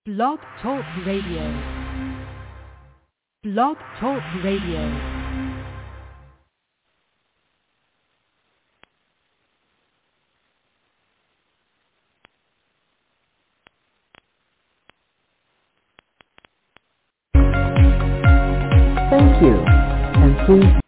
Blog Talk Radio. Blog Talk Radio. Thank you, and please.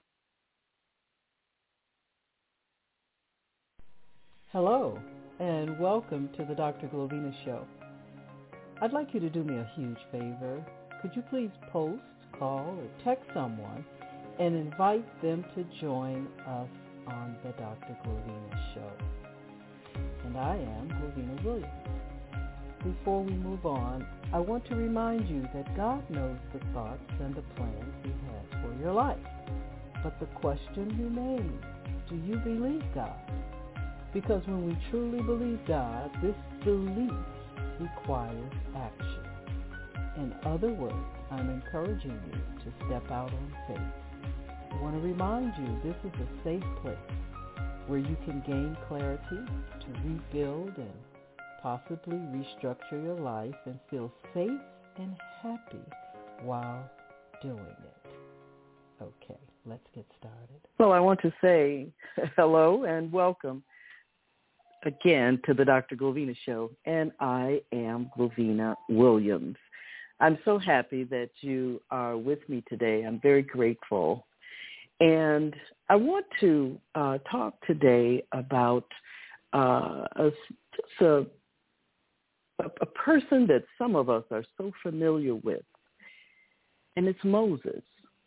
Hello, and welcome to the Dr. Glovina Show. I'd like you to do me a huge favor. Could you please post, call, or text someone and invite them to join us on the Dr. Glovina Show? And I am Glovina Williams. Before we move on, I want to remind you that God knows the thoughts and the plans He has for your life. But the question remains, do you believe God? Because when we truly believe God, this belief requires action. In other words, I'm encouraging you to step out on faith. I want to remind you this is a safe place where you can gain clarity to rebuild and possibly restructure your life and feel safe and happy while doing it. Okay, let's get started. Well, I want to say hello and welcome again to the Dr. Glovina Show, and I am Glovina Williams. I'm so happy that you are with me today. I'm very grateful. And I want to talk today about a person that some of us are so familiar with, and it's Moses.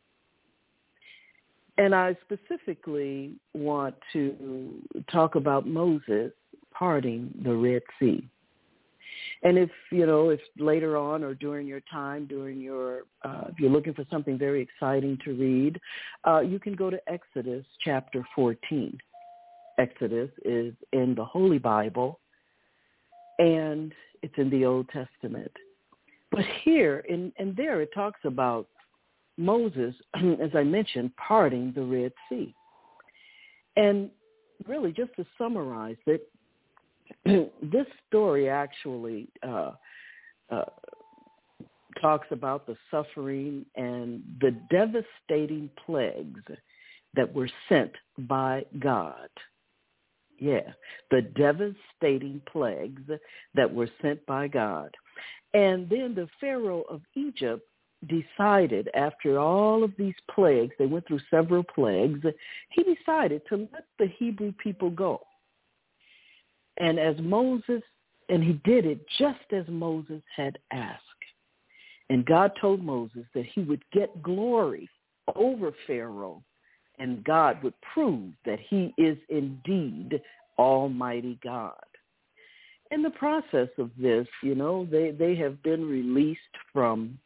And I specifically want to talk about Moses parting the Red Sea. And if later on or during your time, if you're looking for something very exciting to read, you can go to Exodus chapter 14. Exodus is in the Holy Bible, and it's in the Old Testament. But here and there it talks about Moses, as I mentioned, parting the Red Sea. And really, just to summarize it, this story actually talks about the suffering and the devastating plagues that were sent by God. Yeah, the devastating plagues that were sent by God. And then the Pharaoh of Egypt decided, after all of these plagues, they went through several plagues, he decided to let the Hebrew people go. And he did it just as Moses had asked. And God told Moses that he would get glory over Pharaoh, and God would prove that he is indeed Almighty God. In the process of this, they have been released from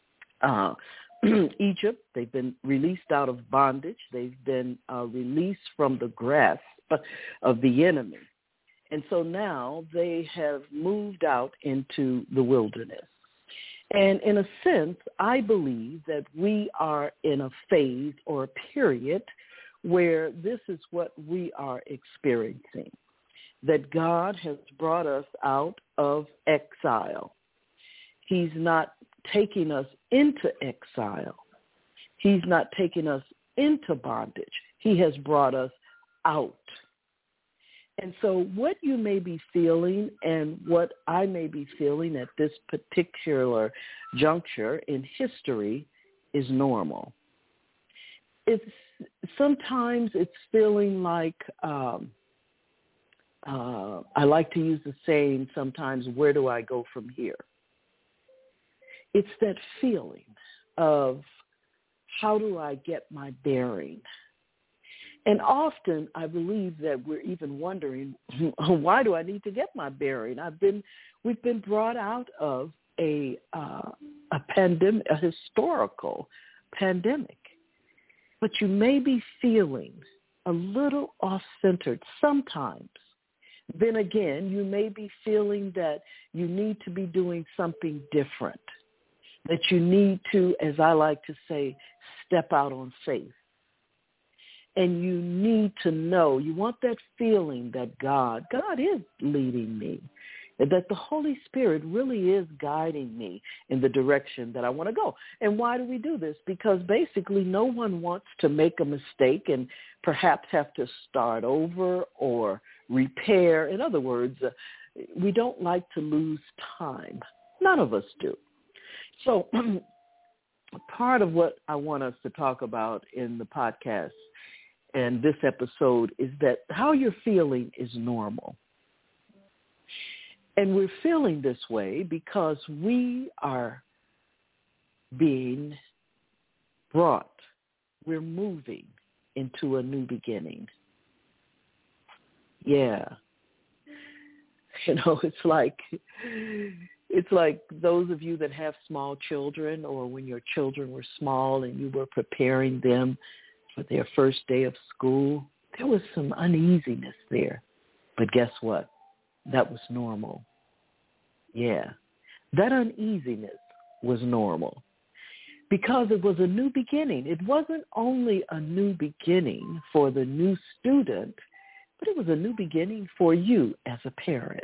Egypt. They've been released out of bondage. They've been released from the grasp of the enemy. And so now they have moved out into the wilderness. And in a sense, I believe that we are in a phase or a period where this is what we are experiencing, that God has brought us out of exile. He's not taking us into exile. He's not taking us into bondage. He has brought us out. And so what you may be feeling and what I may be feeling at this particular juncture in history is normal. Sometimes it's feeling like, I like to use the saying sometimes, where do I go from here? It's that feeling of, how do I get my bearing? And often I believe that we're even wondering, why do I need to get my bearing? We've been brought out of a pandemic, a historical pandemic. But you may be feeling a little off-centered sometimes. Then again, you may be feeling that you need to be doing something different, that you need to, as I like to say, step out on faith. And you need to know, you want that feeling that God is leading me. that the Holy Spirit really is guiding me in the direction that I want to go. And why do we do this? Because basically no one wants to make a mistake and perhaps have to start over or repair. In other words, we don't like to lose time. None of us do. So part of what I want us to talk about in the podcast and this episode is that how you're feeling is normal. And we're feeling this way because we are being brought, we're moving into a new beginning. Yeah. You know, it's like those of you that have small children, or when your children were small and you were preparing them for their first day of school, there was some uneasiness there. But guess what? That was normal. Yeah. That uneasiness was normal because it was a new beginning. It wasn't only a new beginning for the new student, but it was a new beginning for you as a parent.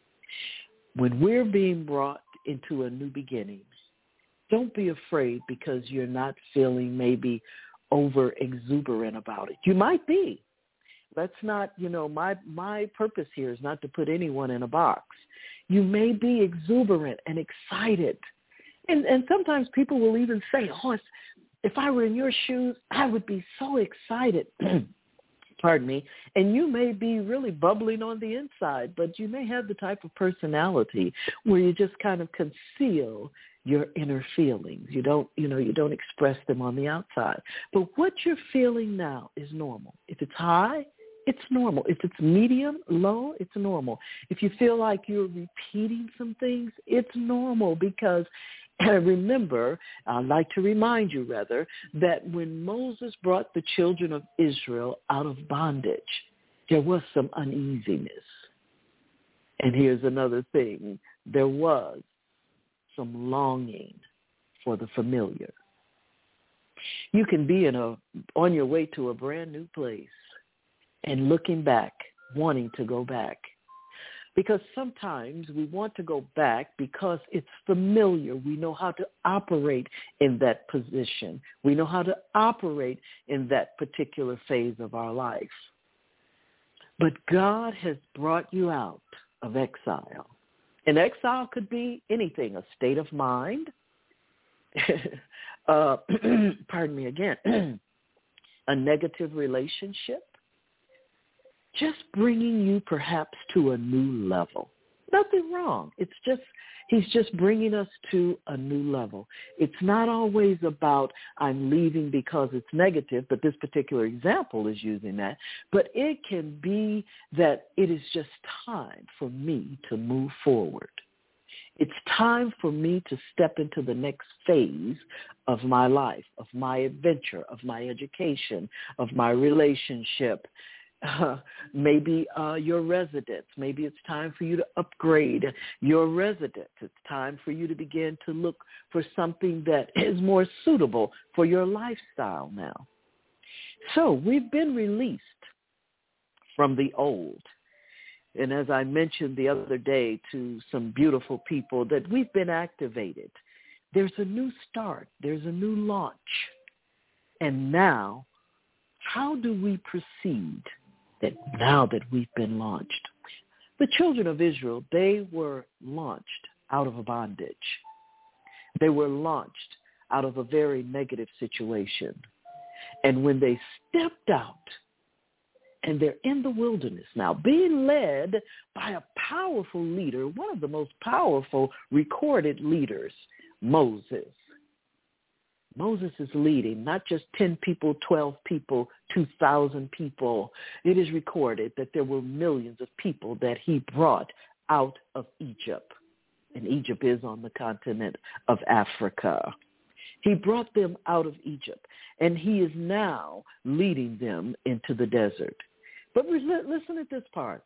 When we're being brought into a new beginning, don't be afraid because you're not feeling maybe over exuberant about it. You might be. Let's not, my purpose here is not to put anyone in a box. You may be exuberant and excited. And sometimes people will even say, if I were in your shoes, I would be so excited. Pardon me. And you may be really bubbling on the inside, but you may have the type of personality where you just kind of conceal your inner feelings. You don't express them on the outside. But what you're feeling now is normal. If it's high, it's normal. If it's medium, low, it's normal. If you feel like you're repeating some things, it's normal because remember, I'd like to remind you rather, that when Moses brought the children of Israel out of bondage, there was some uneasiness. And here's another thing. There was some longing for the familiar. You can be on your way to a brand new place and looking back, wanting to go back. Because sometimes we want to go back because it's familiar. We know how to operate in that position. We know how to operate in that particular phase of our life. But God has brought you out of exile. And exile could be anything, a state of mind, pardon me again, a negative relationship, just bringing you perhaps to a new level. Nothing wrong. It's just, he's just bringing us to a new level. It's not always about I'm leaving because it's negative, but this particular example is using that. But it can be that it is just time for me to move forward. It's time for me to step into the next phase of my life, of my adventure, of my education, of my relationship. Maybe your residence. Maybe it's time for you to upgrade your residence. It's time for you to begin to look for something that is more suitable for your lifestyle now. So we've been released from the old. And as I mentioned the other day to some beautiful people, that we've been activated. There's a new start. There's a new launch. And now, how do we proceed now that we've been launched? The children of Israel, they were launched out of a bondage. They were launched out of a very negative situation. And when they stepped out, and they're in the wilderness now, being led by a powerful leader, one of the most powerful recorded leaders, Moses. Moses is leading not just 10 people, 12 people, 2,000 people. It is recorded that there were millions of people that he brought out of Egypt. And Egypt is on the continent of Africa. He brought them out of Egypt, and he is now leading them into the desert. But listen at this part.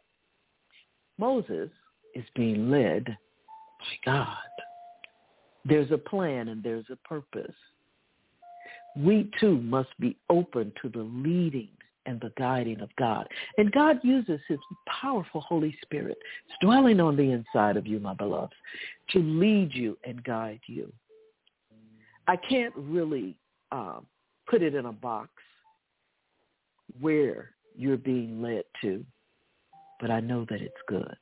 Moses is being led by God. There's a plan and there's a purpose. We too must be open to the leading and the guiding of God. And God uses his powerful Holy Spirit dwelling on the inside of you, my beloveds, to lead you and guide you. I can't really put it in a box where you're being led to, but I know that it's good.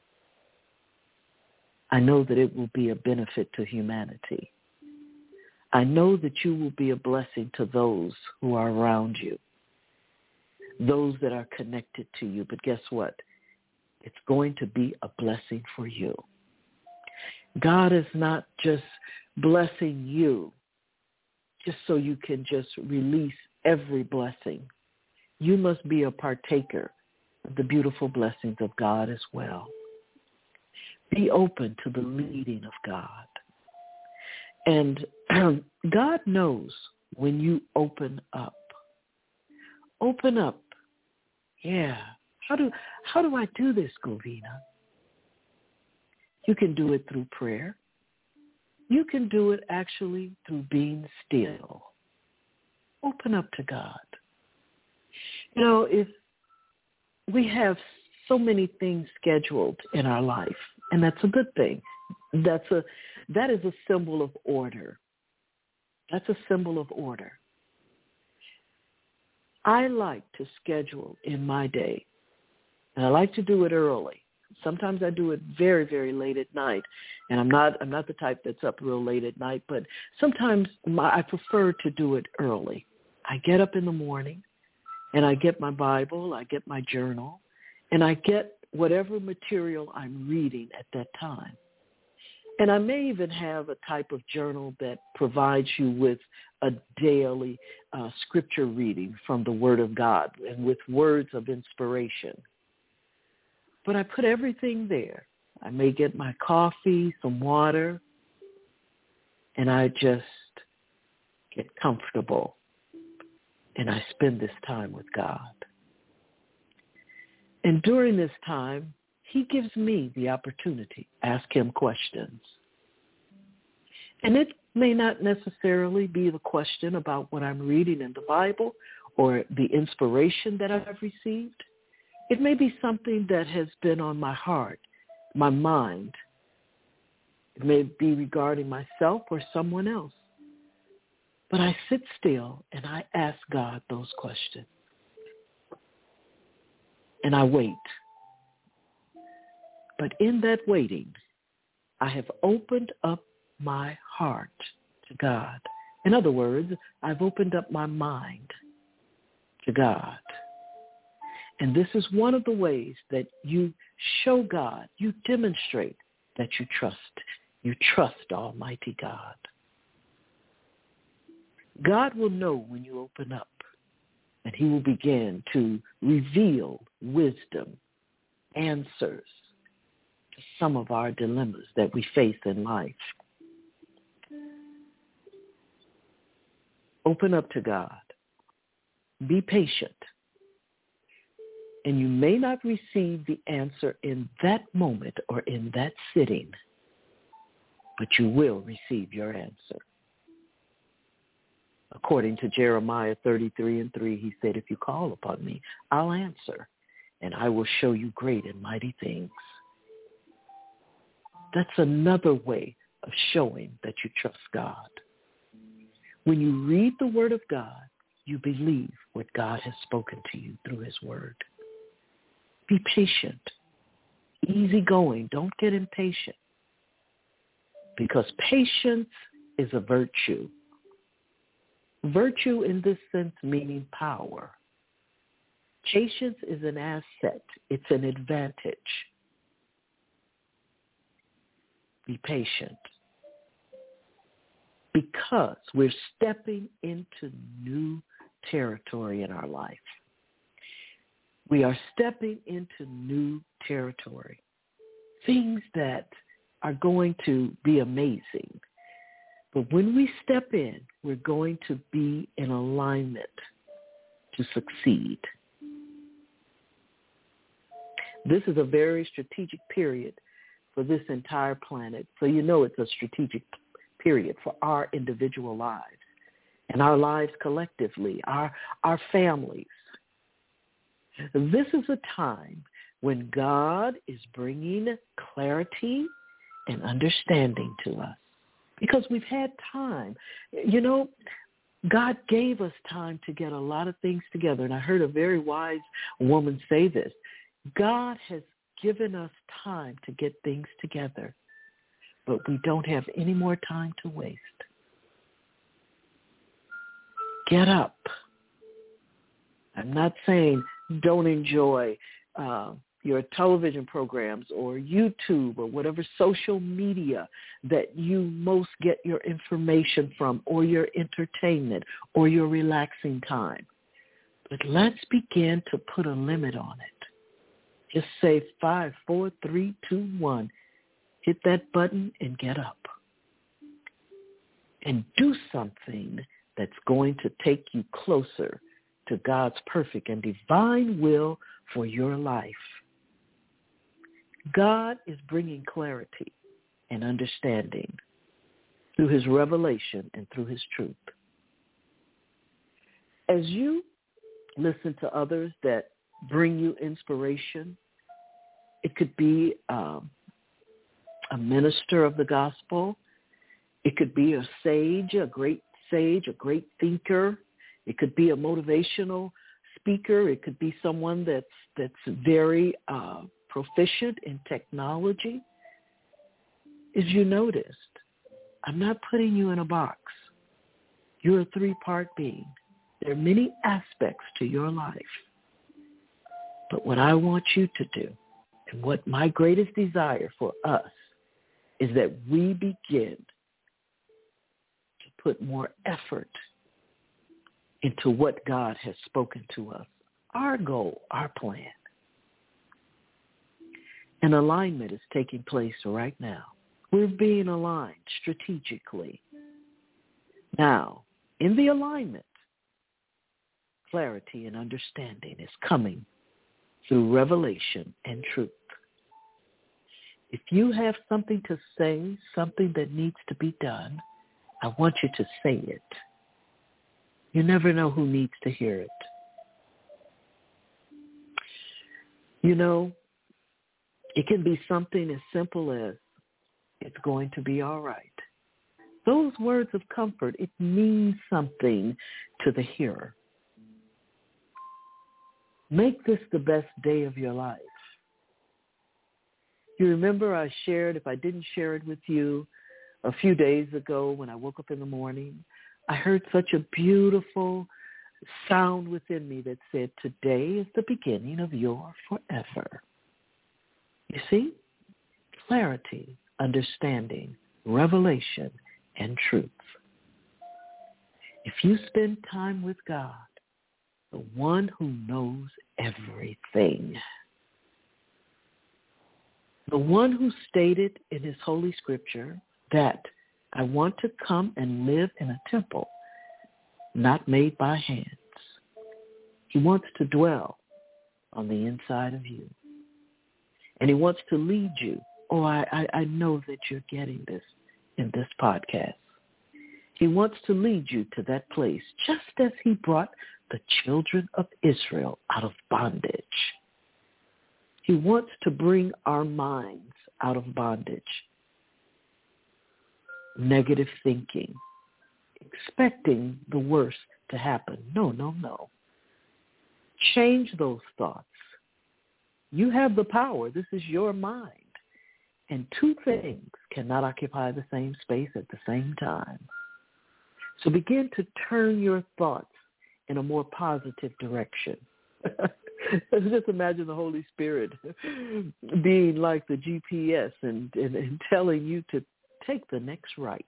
I know that it will be a benefit to humanity. I know that you will be a blessing to those who are around you, those that are connected to you. But guess what? It's going to be a blessing for you. God is not just blessing you just so you can just release every blessing. You must be a partaker of the beautiful blessings of God as well. Be open to the leading of God. And God knows when you open up. Open up. Yeah. How do I do this, Govina? You can do it through prayer. You can do it actually through being still. Open up to God. You know, if we have so many things scheduled in our life, and that's a good thing. That is a symbol of order. That's a symbol of order. I like to schedule in my day, and I like to do it early. Sometimes I do it very, very late at night, and I'm not the type that's up real late at night, but sometimes I prefer to do it early. I get up in the morning, and I get my Bible, I get my journal, and I get whatever material I'm reading at that time. And I may even have a type of journal that provides you with a daily scripture reading from the Word of God and with words of inspiration. But I put everything there. I may get my coffee, some water, and I just get comfortable. And I spend this time with God. And during this time, he gives me the opportunity to ask him questions. And it may not necessarily be the question about what I'm reading in the Bible or the inspiration that I've received. It may be something that has been on my heart, my mind. It may be regarding myself or someone else. But I sit still and I ask God those questions. And I wait. But in that waiting, I have opened up my heart to God. In other words, I've opened up my mind to God. And this is one of the ways that you show God, you demonstrate that you trust Almighty God. God will know when you open up, and he will begin to reveal wisdom, answers to some of our dilemmas that we face in life. Open up to God. Be patient. And you may not receive the answer in that moment or in that sitting, but you will receive your answer. According to Jeremiah 33:3, he said, if you call upon me, I'll answer, and I will show you great and mighty things. That's another way of showing that you trust God. When you read the Word of God, you believe what God has spoken to you through his Word. Be patient, easygoing. Don't get impatient, because patience is a virtue. Virtue in this sense meaning power. Patience is an asset. It's an advantage. Be patient, because we're stepping into new territory in our life. We are stepping into new territory, things that are going to be amazing. But when we step in, we're going to be in alignment to succeed. This is a very strategic period for this entire planet. So you know it's a strategic period for our individual lives and our lives collectively, our families. This is a time when God is bringing clarity and understanding to us because we've had time. You know, God gave us time to get a lot of things together. And I heard a very wise woman say this. God has given us time to get things together, but we don't have any more time to waste. Get up. I'm not saying don't enjoy your television programs or YouTube or whatever social media that you most get your information from, or your entertainment or your relaxing time. But let's begin to put a limit on it. Just say 5, 4, 3, 2, 1. Hit that button and get up. And do something that's going to take you closer to God's perfect and divine will for your life. God is bringing clarity and understanding through his revelation and through his truth. As you listen to others that bring you inspiration, it could be a minister of the gospel. It could be a sage, a great thinker. It could be a motivational speaker. It could be someone that's very proficient in technology. As you noticed, I'm not putting you in a box. You're a 3-part being. There are many aspects to your life. But what I want you to do, and what my greatest desire for us, is that we begin to put more effort into what God has spoken to us. Our goal, our plan. An alignment is taking place right now. We're being aligned strategically. Now, in the alignment, clarity and understanding is coming through revelation and truth. If you have something to say, something that needs to be done, I want you to say it. You never know who needs to hear it. You know, it can be something as simple as, it's going to be all right. Those words of comfort, it means something to the hearer. Make this the best day of your life. You remember I shared, if I didn't share it with you, a few days ago when I woke up in the morning, I heard such a beautiful sound within me that said, today is the beginning of your forever. You see? Clarity, understanding, revelation, and truth. If you spend time with God, the one who knows everything, the one who stated in his holy scripture that I want to come and live in a temple not made by hands. He wants to dwell on the inside of you. And he wants to lead you. Oh, I know that you're getting this in this podcast. He wants to lead you to that place, just as he brought the children of Israel out of bondage. He wants to bring our minds out of bondage. Negative thinking, expecting the worst to happen. No. Change those thoughts. You have the power. This is your mind. And two things cannot occupy the same space at the same time. So begin to turn your thoughts in a more positive direction. Just imagine the Holy Spirit being like the GPS and telling you to take the next right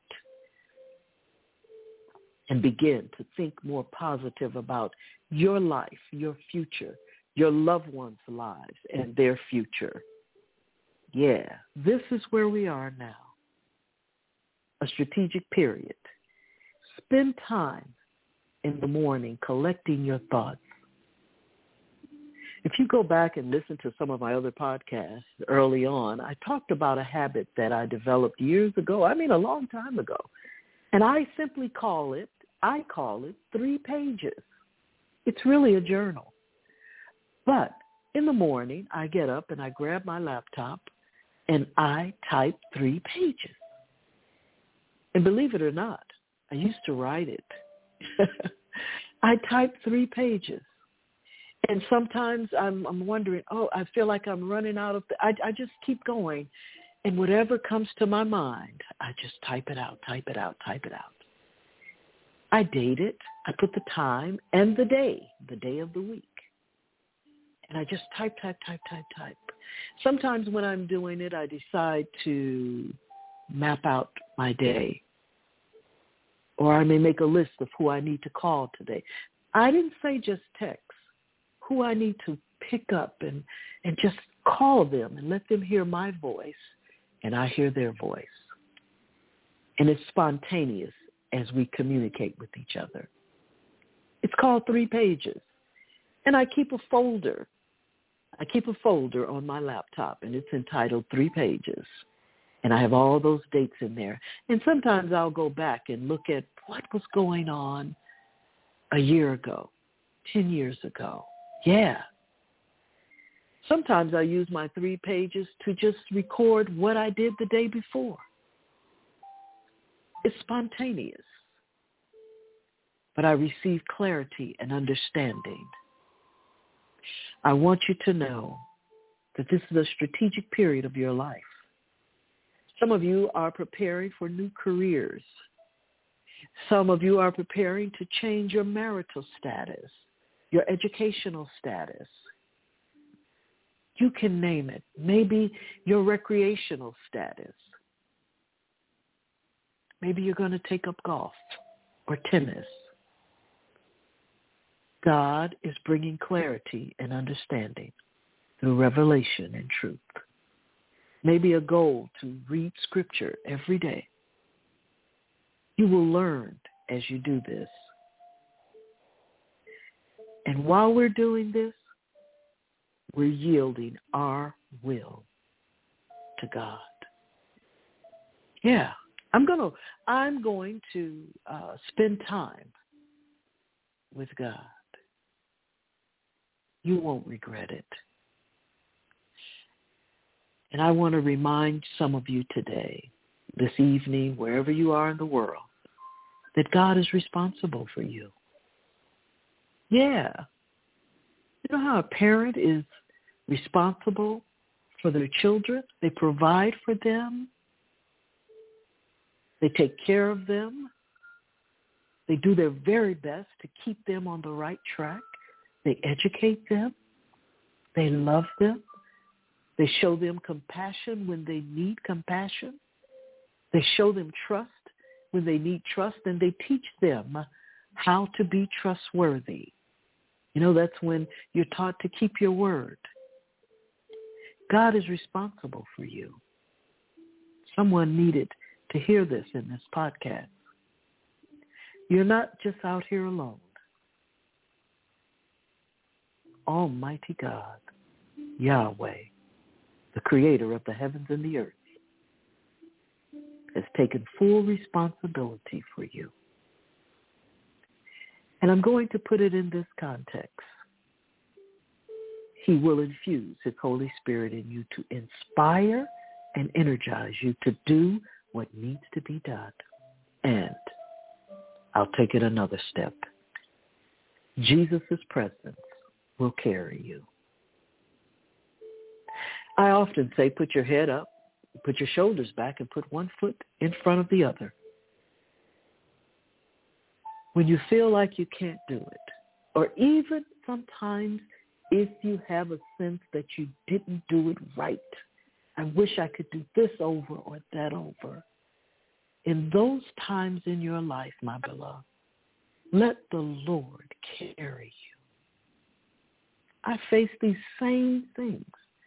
and begin to think more positive about your life, your future, your loved ones' lives and their future. Yeah, this is where we are now. A strategic period. Spend time in the morning collecting your thoughts. If you go back and listen to some of my other podcasts early on, I talked about a habit that I developed years ago, a long time ago. And I simply call it 3 pages. It's really a journal. But in the morning, I get up and I grab my laptop and I type 3 pages. And believe it or not, I used to write it. I type 3 pages. And sometimes I'm wondering, I feel like I'm running out of, I just keep going. And whatever comes to my mind, I just type it out. I date it. I put the time and the day of the week. And I just type. Sometimes when I'm doing it, I decide to map out my day. Or I may make a list of who I need to call today. I didn't say just text. Who I need to pick up and just call them and let them hear my voice, and I hear their voice. And it's spontaneous as we communicate with each other. It's called 3 pages. And I keep a folder. On my laptop, and it's entitled 3 pages. And I have all those dates in there. And sometimes I'll go back and look at what was going on a year ago, 10 years ago. Yeah. Sometimes I use my 3 pages to just record what I did the day before. It's spontaneous. But I receive clarity and understanding. I want you to know that this is a strategic period of your life. Some of you are preparing for new careers. Some of you are preparing to change your marital status, your educational status. You can name it. Maybe your recreational status. Maybe you're going to take up golf or tennis. God is bringing clarity and understanding through revelation and truth. Maybe a goal to read Scripture every day. You will learn as you do this. And while we're doing this, we're yielding our will to God. Yeah, I'm going to spend time with God. You won't regret it. And I want to remind some of you today, this evening, wherever you are in the world, that God is responsible for you. Yeah. You know how a parent is responsible for their children? They provide for them. They take care of them. They do their very best to keep them on the right track. They educate them. They love them. They show them compassion when they need compassion. They show them trust when they need trust, and they teach them how to be trustworthy. You know, that's when you're taught to keep your word. God is responsible for you. Someone needed to hear this in this podcast. You're not just out here alone. Almighty God, Yahweh, the creator of the heavens and the earth, has taken full responsibility for you. And I'm going to put it in this context. He will infuse his Holy Spirit in you to inspire and energize you to do what needs to be done. And I'll take it another step. Jesus' presence will carry you. I often say, put your head up, put your shoulders back, and put one foot in front of the other. When you feel like you can't do it, or even sometimes if you have a sense that you didn't do it right, I wish I could do this over or that over. In those times in your life, my beloved, let the Lord carry you. I face these same things.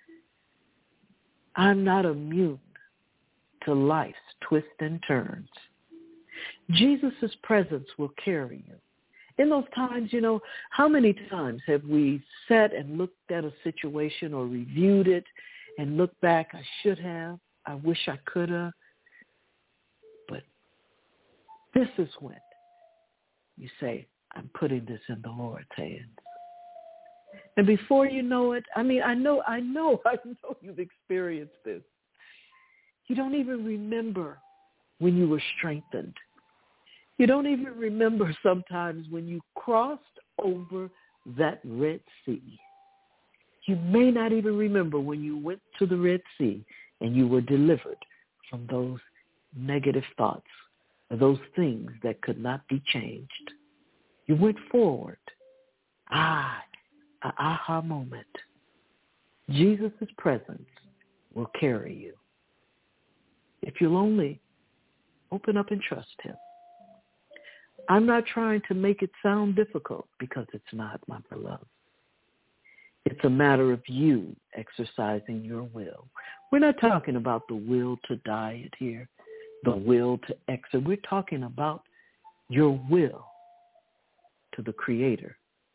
I'm not immune to life's twists and turns. Jesus' presence will carry you. In those times, you know, how many times have we sat and looked at a situation or reviewed it and looked back, I should have, I wish I could have. But this is when you say, I'm putting this in the Lord's hands. And before you know it, I know you've experienced this. You don't even remember when you were strengthened. You don't even remember sometimes when you crossed over that Red Sea. You may not even remember when you went to the Red Sea and you were delivered from those negative thoughts, those things that could not be changed. You went forward. An aha moment. Jesus' presence will carry you. If you'll only open up and trust him. I'm not trying to make it sound difficult because it's not, my beloved. It's a matter of you exercising your will. We're not talking about the will to diet here, the will to exercise. We're talking about your will to the Creator,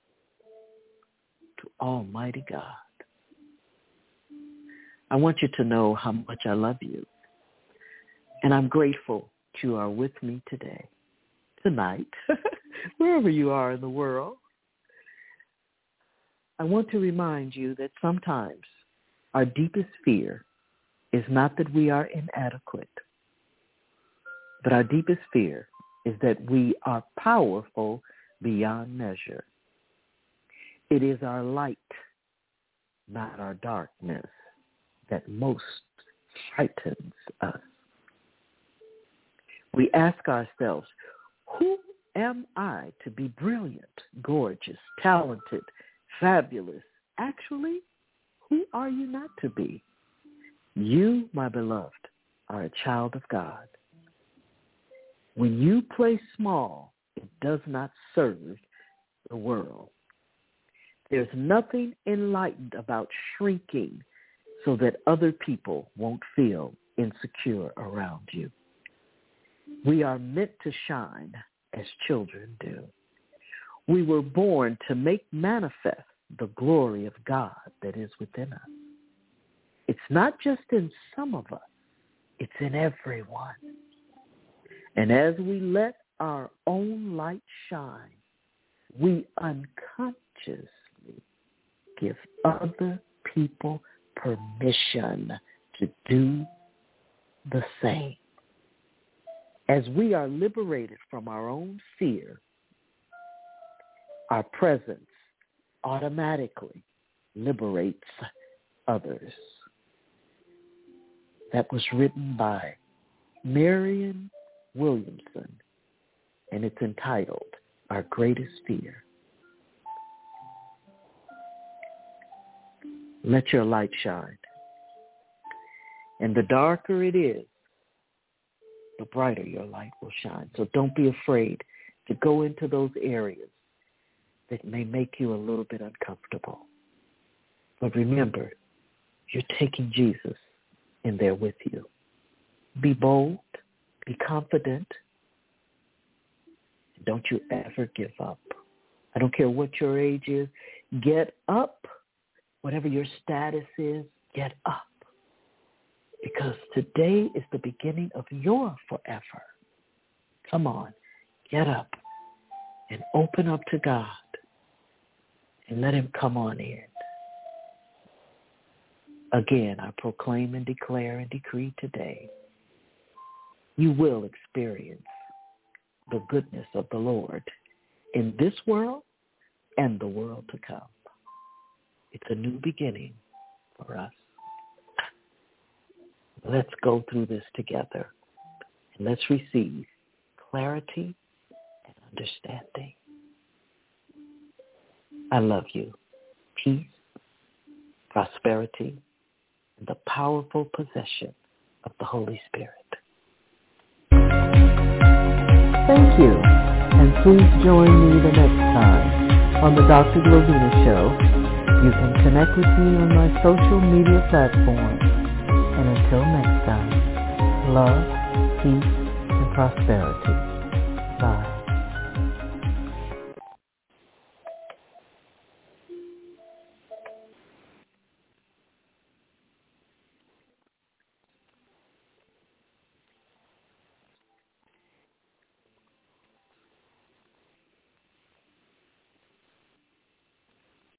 to Almighty God. I want you to know how much I love you. And I'm grateful that you are with me today, tonight, wherever you are in the world. I want to remind you that sometimes our deepest fear is not that we are inadequate, but our deepest fear is that we are powerful beyond measure. It is our light, not our darkness, that most frightens us. We ask ourselves, who am I to be brilliant, gorgeous, talented, fabulous? Actually, who are you not to be? You, my beloved, are a child of God. When you play small, it does not serve the world. There's nothing enlightened about shrinking so that other people won't feel insecure around you. We are meant to shine as children do. We were born to make manifest the glory of God that is within us. It's not just in some of us, it's in everyone. And as we let our own light shine, we unconsciously give other people permission to do the same. As we are liberated from our own fear, our presence automatically liberates others. That was written by Marianne Williamson, and it's entitled, Our Greatest Fear. Let your light shine. And the darker it is, the brighter your light will shine. So don't be afraid to go into those areas that may make you a little bit uncomfortable. But remember, you're taking Jesus in there with you. Be bold, be confident. Don't you ever give up. I don't care what your age is. Get up. Whatever your status is, get up. Because today is the beginning of your forever. Come on, get up and open up to God and let him come on in. Again, I proclaim and declare and decree today, you will experience the goodness of the Lord in this world and the world to come. It's a new beginning for us. Let's go through this together, and let's receive clarity and understanding. I love you. Peace, prosperity, and the powerful possession of the Holy Spirit. Thank you, and please join me the next time on the Dr. Glovina Show. You can connect with me on my social media platforms. And until next time, love, peace, and prosperity.